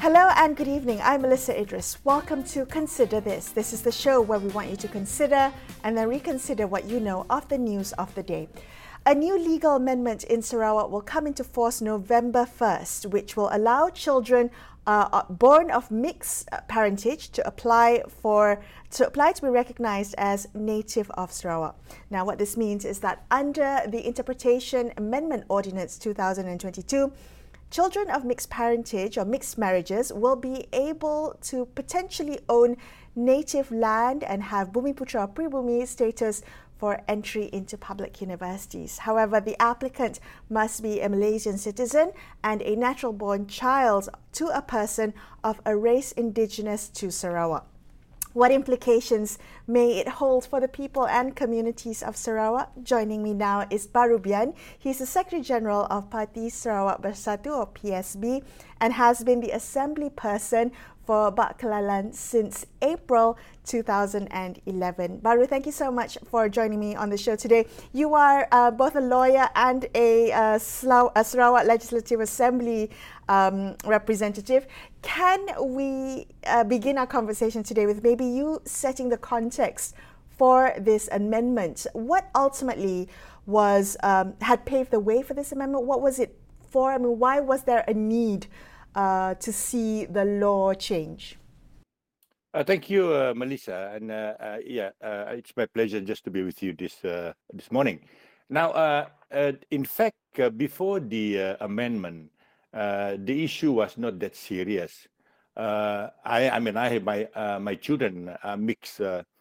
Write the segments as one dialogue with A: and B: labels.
A: Hello and good evening. I'm Melissa Idris. Welcome to Consider This. This is the show where we want you to consider and then reconsider what you know of the news of the day. A new legal amendment in Sarawak will come into force November 1st, which will allow children born of mixed parentage to apply to be recognized as native of Sarawak. Now, what this means is that under the Interpretation Amendment Ordinance 2022, children of mixed parentage or mixed marriages will be able to potentially own native land and have Bumiputra or Pribumi status for entry into public universities. However, the applicant must be a Malaysian citizen and a natural-born child to a person of a race indigenous to Sarawak. What implications may it hold for the people and communities of Sarawak? Joining me now is Barubian. He's the Secretary General of Parti Sarawak Bersatu or PSB and has been the assembly person for Bak Kelalan since April 2011. Baru, thank you so much for joining me on the show today. You are both a lawyer and a Sarawak Legislative Assembly representative. Can we begin our conversation today with maybe you setting the context for this amendment? What ultimately was had paved the way for this amendment? What was it for? I mean, why was there a need to see the law change?
B: Thank you, Melissa, and it's my pleasure just to be with you this morning. Now, in fact, before the amendment, the issue was not that serious. I have my children mixed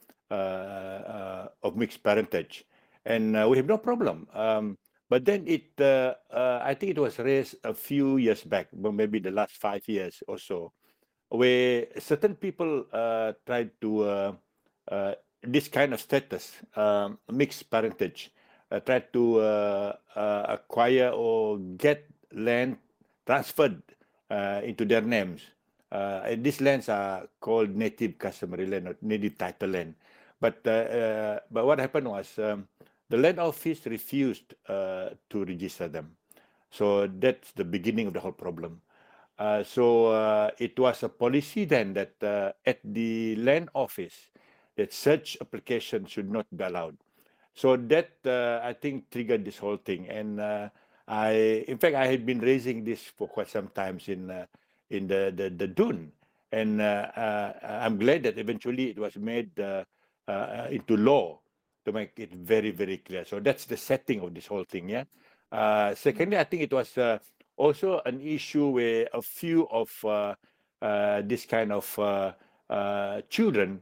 B: of mixed parentage, and we have no problem. But then I think it was raised a few years back, maybe the last 5 years or so, where certain people tried to this kind of status, mixed parentage, tried to acquire or get land transferred into their names. And these lands are called native customary land or native title land. But what happened was the land office refused to register them. So that's the beginning of the whole problem. So it was a policy then that at the land office that such application should not be allowed. So that I think triggered this whole thing. And in fact, I had been raising this for quite some times in the Dun, and I'm glad that eventually it was made into law to make it very, very clear. So that's the setting of this whole thing. Yeah. Secondly, I think it was also an issue where a few of this kind of children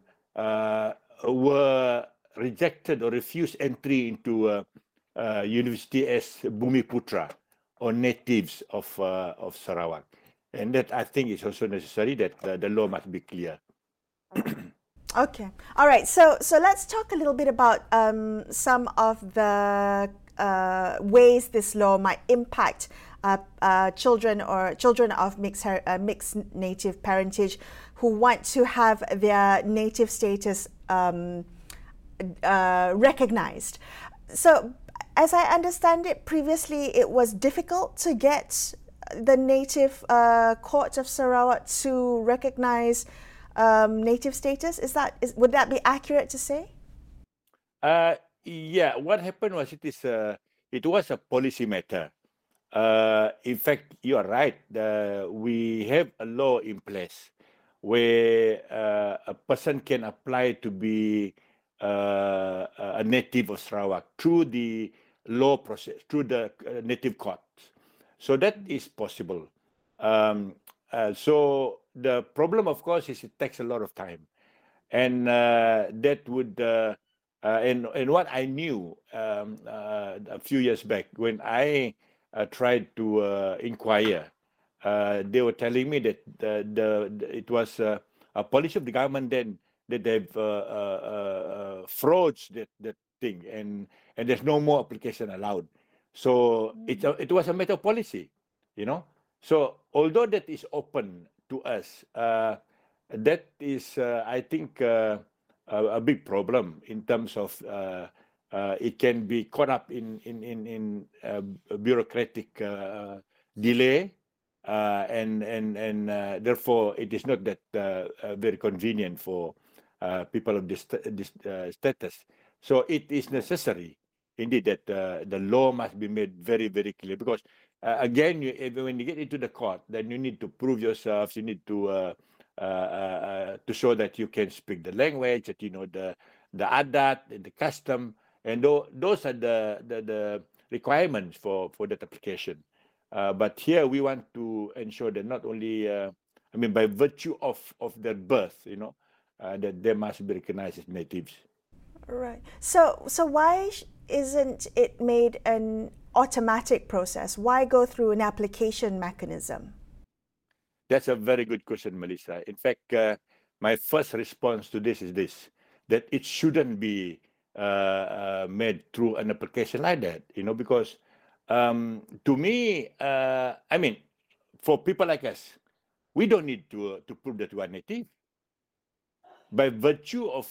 B: were rejected or refused entry into university as Bumiputra or natives of Sarawak. And that I think is also necessary that the law must be clear.
A: Okay. All right. So let's talk a little bit about some of the ways this law might impact children of mixed native parentage who want to have their native status recognized. So, as I understand it, previously it was difficult to get the native court of Sarawak to recognize native status. Would that be accurate to say?
B: Yeah. What happened was it was a policy matter. In fact, you are right. We have a law in place where a person can apply to be a native of Sarawak through the law process, through the native courts. So that is possible. So the problem, of course, is it takes a lot of time. And that would, and what I knew a few years back when I tried to inquire, they were telling me that it was a policy of the government then that they've frauds that thing, and there's no more application allowed. So it was a matter of policy, you know. So although that is open to us, that is, I think, a big problem in terms of it can be caught up in bureaucratic delay and therefore it is not that very convenient for people of this status. So it is necessary indeed that the law must be made very, very clear, because again, when you get into the court, then you need to prove yourselves. You need to show that you can speak the language, that you know the adat, the custom, and those are the requirements for that application. But here we want to ensure that not only, I mean, by virtue of their birth, that they must be recognized as natives.
A: Right. So why isn't it made an automatic process? Why go through an application mechanism?
B: That's a very good question, Melissa. In fact, my first response to this is this: that it shouldn't be made through an application like that, because to me, I mean, for people like us, we don't need to prove that we are native. By virtue of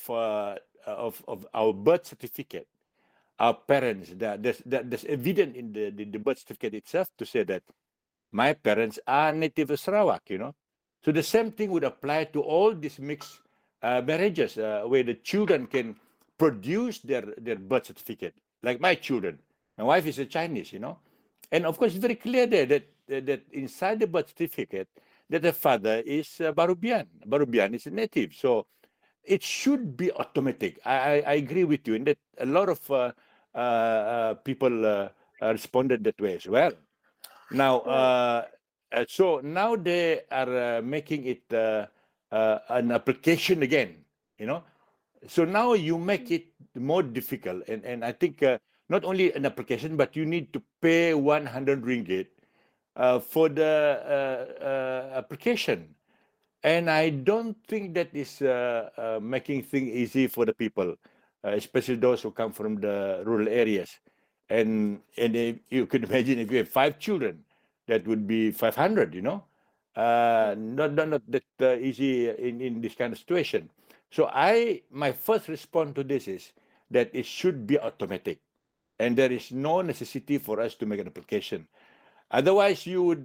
B: our birth certificate, our parents, there's evidence in the birth certificate itself to say that my parents are native of Sarawak, So the same thing would apply to all these mixed marriages, where the children can produce their birth certificate, like my children. My wife is a Chinese, And of course, it's very clear there that inside the birth certificate, that the father is Barubian. Barubian is a native. So it should be automatic. I agree with you in that a lot of people responded that way as well. Now, so now they are making it an application again, So now you make it more difficult, and I think not only an application, but you need to pay 100 ringgit for the application. And I don't think that is making things easy for the people, especially those who come from the rural areas. And if you could imagine if you have 5 children, that would be 500, not that easy in this kind of situation. So my first response to this is that it should be automatic, and there is no necessity for us to make an application. Otherwise, you would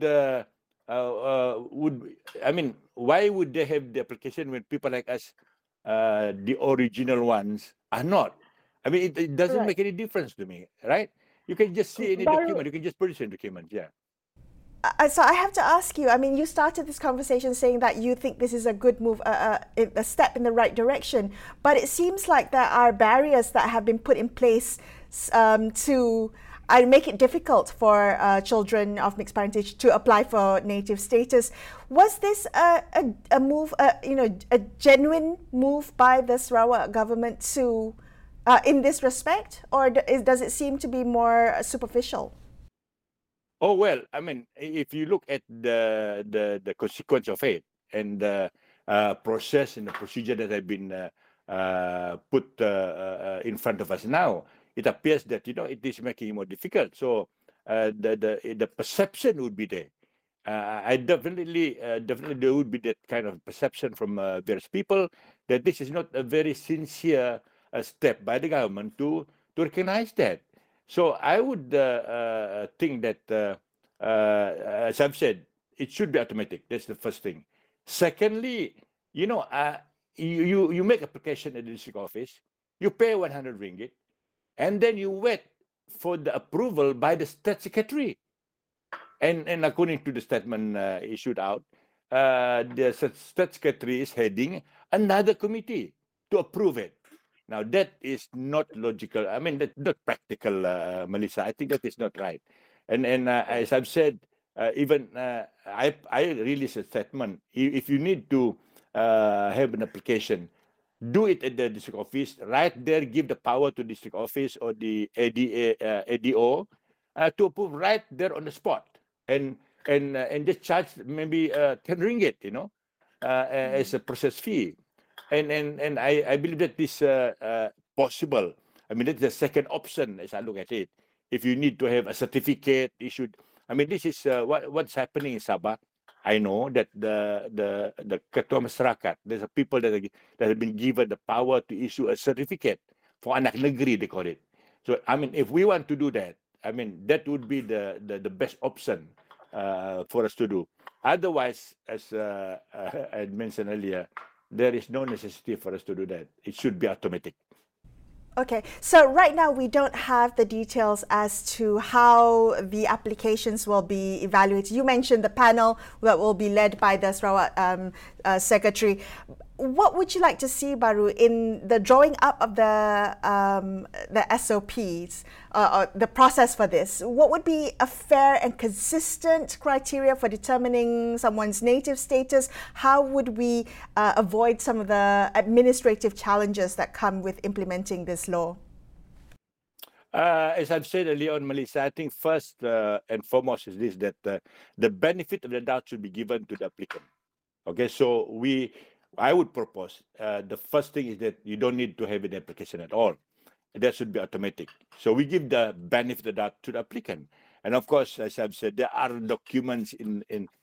B: I mean, why would they have the application when people like us, the original ones, are not? I mean, it doesn't make any difference to me, right? You can just see any document, you can just produce a document, yeah.
A: So I have to ask you, I mean, you started this conversation saying that you think this is a good move, a step in the right direction, but it seems like there are barriers that have been put in place to make it difficult for children of mixed parentage to apply for native status. Was this a move, a genuine move by the Sarawak government to, in this respect, or does it seem to be more superficial?
B: Oh, well, I mean, if you look at the consequence of it and the process and the procedure that have been put in front of us now, it appears that it is making it more difficult. So the perception would be there. I definitely there would be that kind of perception from various people that this is not a very sincere step by the government to recognize that. So I would think that, as I've said, it should be automatic. That's the first thing. Secondly, you make application at the district office, you pay 100 ringgit, and then you wait for the approval by the state secretary. And according to the statement issued out, the state secretary is heading another committee to approve it. Now, that is not logical. I mean, that's not practical, Melissa. I think that is not right. And as I've said, even I released a statement. If you need to have an application, do it at the district office. Right there, give the power to district office or the ADO to approve right there on the spot. And just charge maybe 10 ringgit, as a process fee. And I believe that this possible. I mean, that's the second option as I look at it. If you need to have a certificate issued, I mean, this is what's happening in Sabah. I know that the Ketua Masyarakat, there's a people that have been given the power to issue a certificate for anak negeri, they call it. So, I mean, if we want to do that, I mean, that would be the best option for us to do. Otherwise, as I had mentioned earlier, there is no necessity for us to do that. It should be automatic.
A: Okay, so right now we don't have the details as to how the applications will be evaluated. You mentioned the panel that will be led by the Sarawak Secretary. What would you like to see, Baru, in the drawing up of the SOPs, or the process for this? What would be a fair and consistent criteria for determining someone's native status? How would we avoid some of the administrative challenges that come with implementing this law?
B: As I've said earlier on, Melissa, I think first and foremost is this, that the benefit of the doubt should be given to the applicant. Okay, so I would propose the first thing is that you don't need to have an application at all. That should be automatic. So we give the benefit of the doubt to the applicant, and of course, as I've said, there are documents in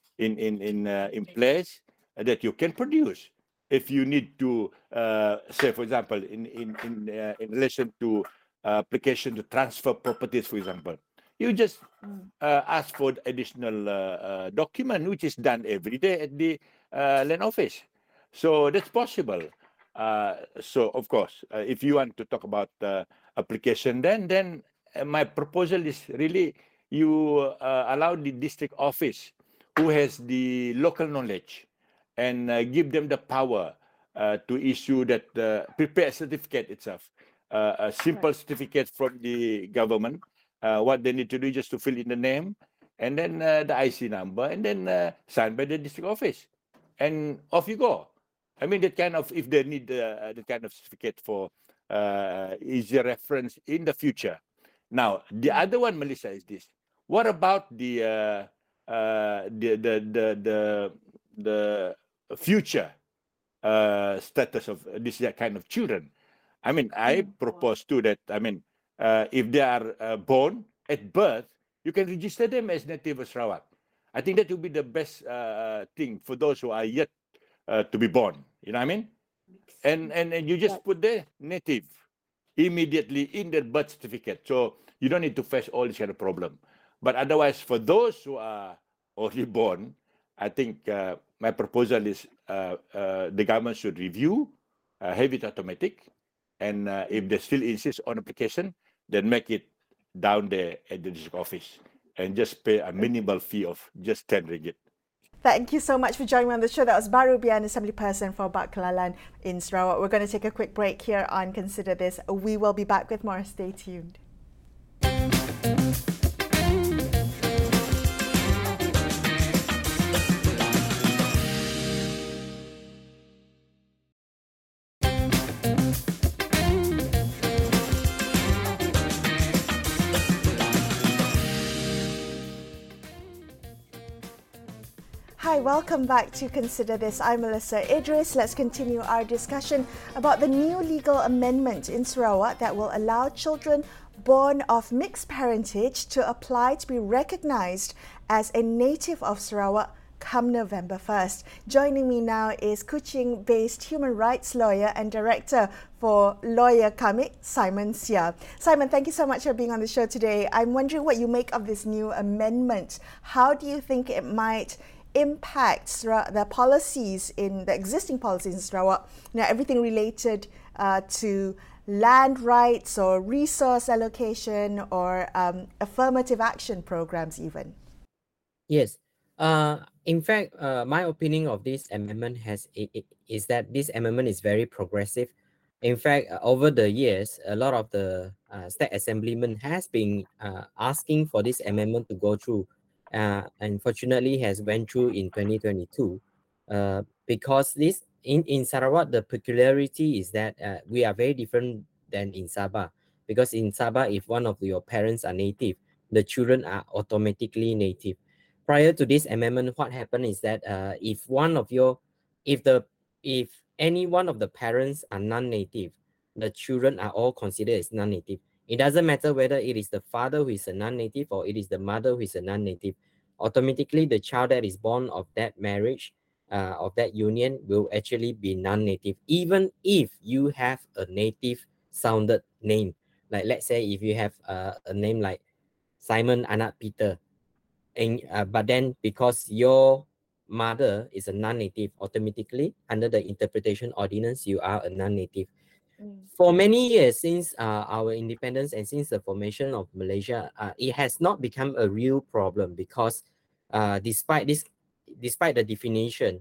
B: place that you can produce if you need to say, for example, in relation to application to transfer properties, for example, you just ask for additional document, which is done every day at the land office. So that's possible. So of course, if you want to talk about application, then my proposal is really you allow the district office who has the local knowledge and give them the power to issue that prepare a certificate itself, a simple certificate from the government. What they need to do is just to fill in the name and then the IC number and then signed by the district office, and off you go. I mean, that kind of, if they need the kind of certificate for easy reference in the future. Now, the other one, Melissa, is this. What about the future status of this kind of children? I mean, I propose too that, I mean, if they are born at birth, you can register them as native of Sarawak. I think that would be the best thing for those who are yet to be born. You know what I mean? And you just put the native immediately in their birth certificate. So you don't need to face all this kind of problem. But otherwise, for those who are already born, I think my proposal is the government should review, have it automatic, and if they still insist on application, then make it down there at the district office and just pay a minimal fee of just 10 ringgit.
A: Thank you so much for joining me on the show. That was Baru Bian, Assembly Person for Bak Kelalan in Sarawak. We're going to take a quick break here on Consider This. We will be back with more. Stay tuned. Hi, welcome back to Consider This. I'm Melissa Idris. Let's continue our discussion about the new legal amendment in Sarawak that will allow children born of mixed parentage to apply to be recognised as a native of Sarawak come November 1st. Joining me now is Kuching-based human rights lawyer and director for Lawyer Kamik, Simon Seah. Simon, thank you so much for being on the show today. I'm wondering what you make of this new amendment. How do you think it might impact the policies in the existing policies in Sarawak, everything related to land rights or resource allocation or affirmative action programs even?
C: Yes. In fact, my opinion of this amendment is that this amendment is very progressive. In fact, over the years, a lot of the state assemblymen has been asking for this amendment to go through. Unfortunately has went through in 2022 because this in Sarawak, the peculiarity is that we are very different than in Sabah, because in Sabah, if one of your parents are native, the children are automatically native. Prior to this amendment, what happened is that if any one of the parents are non-native, the children are all considered as non-native. It doesn't matter whether it is the father who is a non-native or it is the mother who is a non-native. Automatically, the child that is born of that marriage, of that union, will actually be non-native, even if you have a native-sounded name. Like, let's say if you have a name like Simon Anak Peter, and but then because your mother is a non-native, automatically under the interpretation ordinance, you are a non-native. For many years since our independence and since the formation of Malaysia, it has not become a real problem because despite the definition,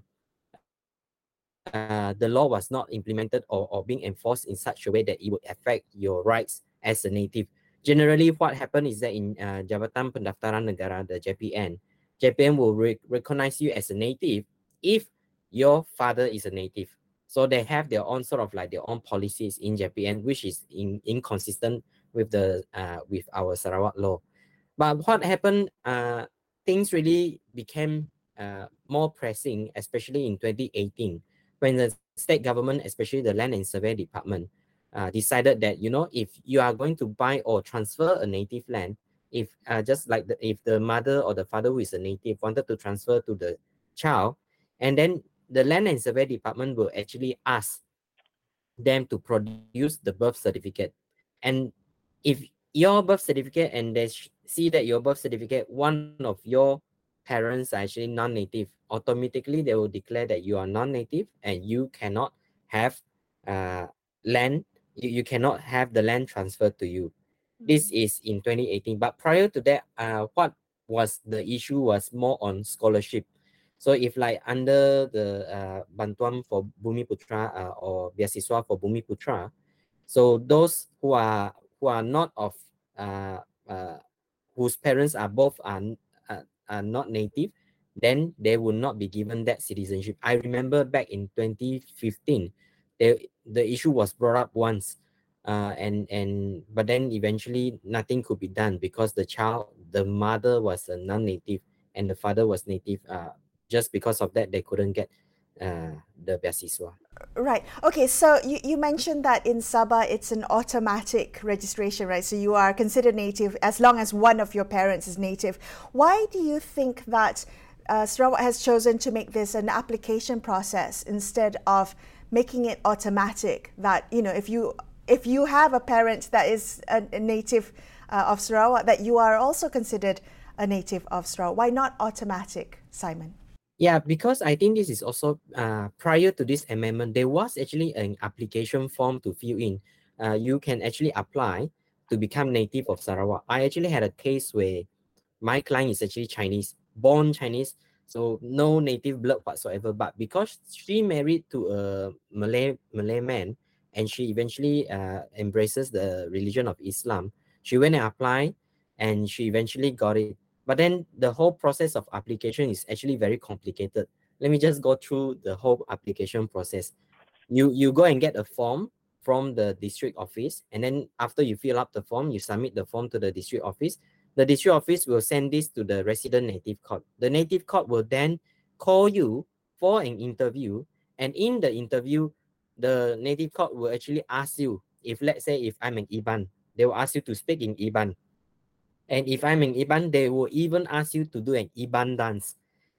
C: the law was not implemented or being enforced in such a way that it would affect your rights as a native. Generally, what happened is that in Jabatan Pendaftaran Negara, the JPN will recognize you as a native if your father is a native. So they have their own sort of like their own policies in JPN, which is inconsistent with the with our Sarawak law. But what happened? Things really became more pressing, especially in 2018, when the state government, especially the Land and Survey Department, decided that, you know, if you are going to buy or transfer a native land, if just like if the mother or the father who is a native wanted to transfer to the child, and then the Land and Survey Department will actually ask them to produce the birth certificate. And if your birth certificate and they see that your birth certificate, one of your parents are actually non-native, automatically they will declare that you are non-native and you cannot have land, you cannot have the land transferred to you. This is in 2018. But prior to that, what was the issue was more on scholarship. So if like under the Bantuan for Bumi Putra or Beasiswa for Bumi Putra, so those who are not of whose parents are both are not native, then they will not be given that citizenship. I remember back in 2015, the issue was brought up once, but then eventually nothing could be done because the mother was a non-native and the father was native. Just because of that, they couldn't get the Beasiswa.
A: Right. Okay. So you mentioned that in Sabah it's an automatic registration, right? So you are considered native as long as one of your parents is native. Why do you think that Sarawak has chosen to make this an application process instead of making it automatic? That, you know, if you have a parent that is a native of Sarawak, that you are also considered a native of Sarawak. Why not automatic, Simon?
C: Yeah, because I think this is also prior to this amendment, there was actually an application form to fill in. You can actually apply to become native of Sarawak. I actually had a case where my client is actually Chinese, born Chinese, so no native blood whatsoever. But because she married to a Malay man, and she eventually embraces the religion of Islam, she went and applied, and she eventually got it. But then the whole process of application is actually very complicated. Let me just go through the whole application process. You go and get a form from the district office, and then after you fill up the form, you submit the form to the district office. The district office will send this to the resident native court. The native court will then call you for an interview, and in the interview, the native court will actually ask you, if let's say if I'm an Iban, they will ask you to speak in Iban. And if I'm an Iban, they will even ask you to do an Iban dance,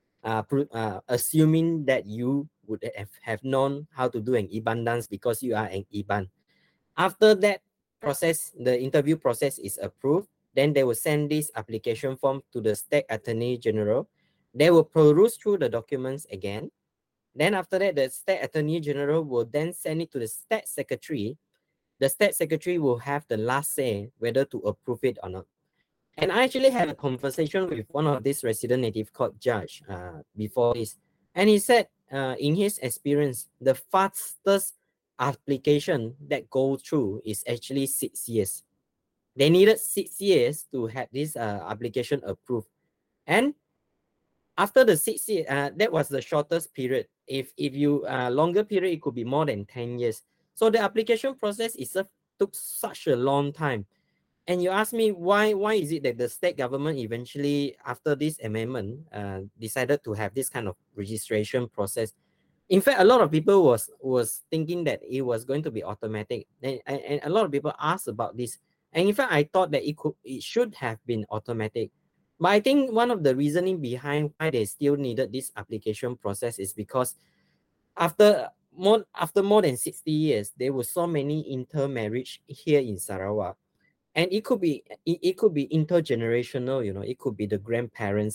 C: assuming that you would have known how to do an Iban dance because you are an Iban. After that process, the interview process is approved, then they will send this application form to the State Attorney General. They will peruse through the documents again. Then after that, the State Attorney General will then send it to the State Secretary. The State Secretary will have the last say whether to approve it or not. And I actually had a conversation with one of these resident native court judge before this. And he said, in his experience, the fastest application that goes through is actually 6 years. They needed 6 years to have this application approved. And after the 6 years, that was the shortest period. If you longer period, it could be more than 10 years. So the application process itself took such a long time. And you ask me why is it that the state government eventually, after this amendment, decided to have this kind of registration process? In fact, a lot of people was thinking that it was going to be automatic, and a lot of people asked about this. And in fact, I thought that it should have been automatic. But I think one of the reasoning behind why they still needed this application process is because after more than 60 years, there were so many intermarriage here in Sarawak. And it could be intergenerational, you know, it could be the grandparents.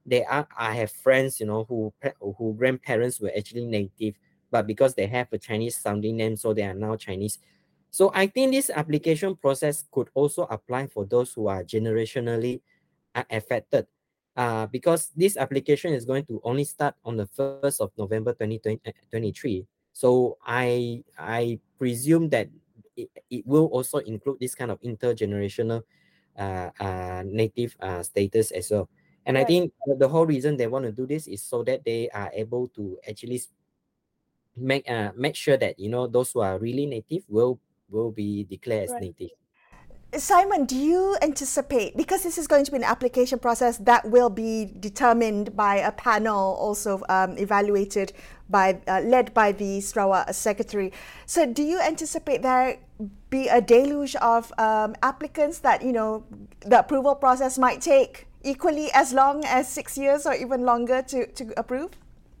C: I have friends, who grandparents were actually native, but because they have a Chinese sounding name, so they are now Chinese. So I think this application process could also apply for those who are generationally affected, because this application is going to only start on the 1st of November 2023. So I presume that it will also include this kind of intergenerational native status as well. And I
A: Right.
C: think the whole reason they want to do this is so that they are able to actually make sure that those who are really native will be declared as
A: Right.
C: native.
A: Simon, do you anticipate, because this is going to be an application process that will be determined by a panel, also evaluated by, led by the Sarawak Secretary. So do you anticipate there be a deluge of applicants that, the approval process might take equally as long as 6 years or even longer to approve?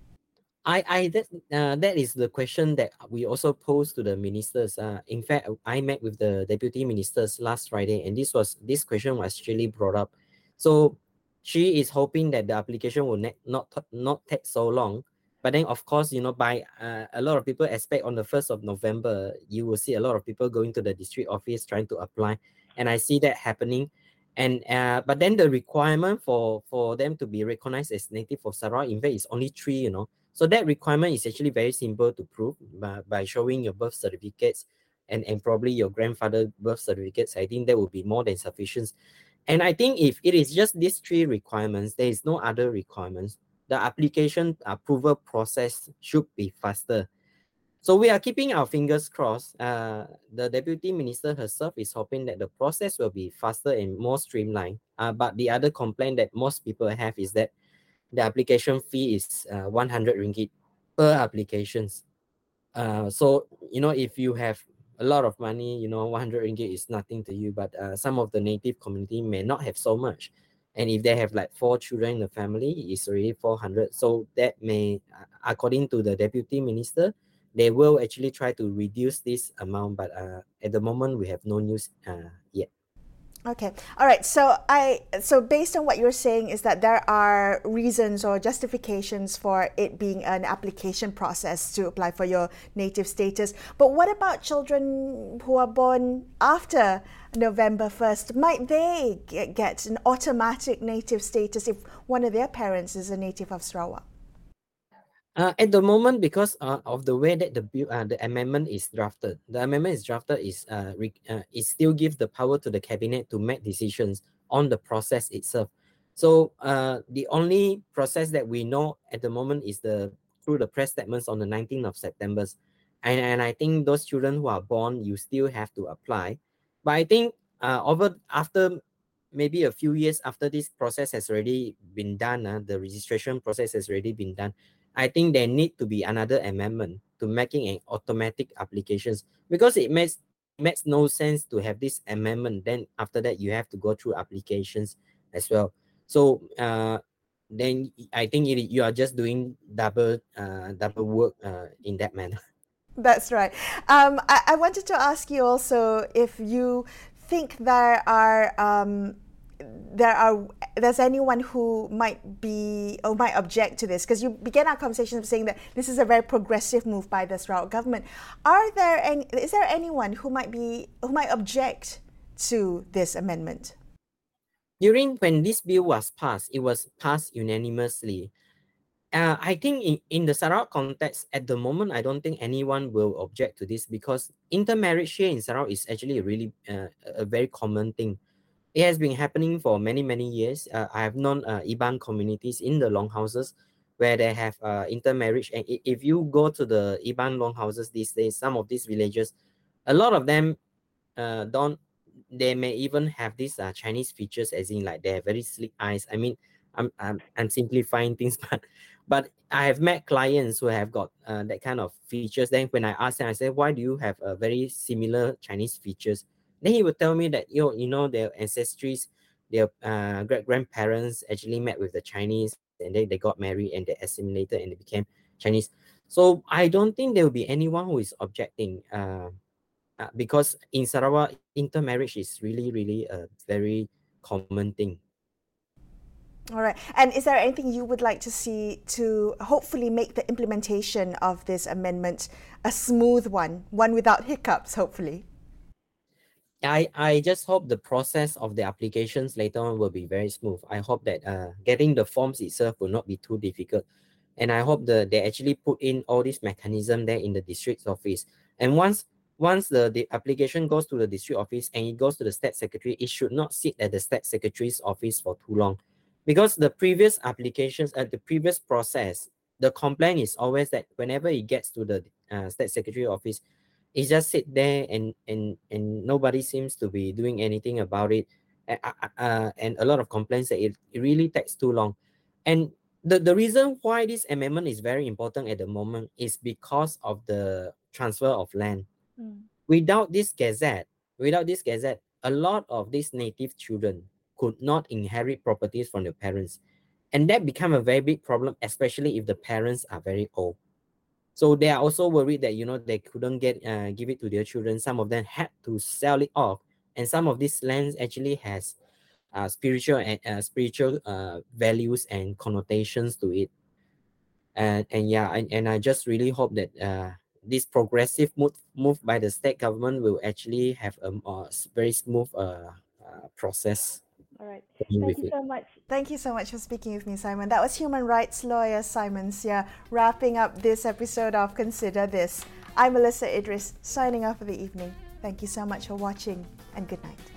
C: That is the question that we also posed to the ministers. In fact, I met with the deputy ministers last Friday, and this question was actually brought up. So she is hoping that the application will not take so long. But then, of course, by a lot of people expect on the 1st of November, you will see a lot of people going to the district office trying to apply, and I see that happening. And but then the requirement for them to be recognized as native of Sarawak, in fact, is only 3. So that requirement is actually very simple to prove by showing your birth certificates and probably your grandfather's birth certificates. I think that would be more than sufficient. And I think if it is just these 3 requirements, there is no other requirements, the application approval process should be faster. So we are keeping our fingers crossed. The deputy minister herself is hoping that the process will be faster and more streamlined. But the other complaint that most people have is that the application fee is 100 ringgit per applications. So if you have a lot of money, 100 ringgit is nothing to you, but some of the native community may not have so much, and if they have like 4 children in the family, it's already 400. So that may, according to the deputy minister, they will actually try to reduce this amount, but at the moment we have no news yet.
A: Okay. All right. So based on what you're saying is that there are reasons or justifications for it being an application process to apply for your native status. But what about children who are born after November 1st? Might they get an automatic native status if one of their parents is a native of Sarawak?
C: At the moment, because of the way that the amendment is drafted, it still gives the power to the cabinet to make decisions on the process itself. So the only process that we know at the moment is through the press statements on the 19th of September, and I think those children who are born, you still have to apply. But I think after maybe a few years after this process has already been done, the registration process has already been done, I think there need to be another amendment to making an automatic applications, because it makes no sense to have this amendment. Then after that, you have to go through applications as well. So then I think you are just doing double work in that manner.
A: That's right. I wanted to ask you also if you think there's anyone who might be or might object to this, because you began our conversation saying that this is a very progressive move by the Sarawak government. Is there anyone who might object to this amendment?
C: When this bill was passed, it was passed unanimously. I think in the Sarawak context, at the moment, I don't think anyone will object to this, because intermarriage here in Sarawak is actually a very common thing. It has been happening for many, many years. I have known Iban communities in the longhouses where they have intermarriage. And if you go to the Iban longhouses these days, some of these villages, a lot of them they may even have these Chinese features, as in like they have very sleek eyes. I mean, I'm simplifying things, but I have met clients who have got that kind of features. Then when I ask them, I say, why do you have a very similar Chinese features? Then he would tell me that their ancestries, their grandparents actually met with the Chinese, and they got married and they assimilated and they became Chinese. So I don't think there will be anyone who is objecting, because in Sarawak, intermarriage is really, really a very common thing.
A: All right. And is there anything you would like to see to hopefully make the implementation of this amendment a smooth one without hiccups, hopefully?
C: I just hope the process of the applications later on will be very smooth. I hope that getting the forms itself will not be too difficult. And I hope they actually put in all this mechanism there in the district office. And once the application goes to the district office and it goes to the state secretary, it should not sit at the state secretary's office for too long. Because the previous applications, the previous process, the complaint is always that whenever it gets to the state secretary office, it just sit there and nobody seems to be doing anything about it. And a lot of complaints that it really takes too long. And the reason why this amendment is very important at the moment is because of the transfer of land. Without this gazette, a lot of these native children could not inherit properties from their parents. And that became a very big problem, especially if the parents are very old. So they are also worried that, they couldn't give it to their children. Some of them had to sell it off. And some of these lands actually has spiritual values and connotations to it. And I just really hope that this progressive move by the state government will actually have a very smooth process.
A: All right.
C: Thank
A: Thank you so much. Thank you so much for speaking with me, Simon. That was human rights lawyer Simon Seah wrapping up this episode of Consider This. I'm Melissa Idris, signing off for the evening. Thank you so much for watching, and good night.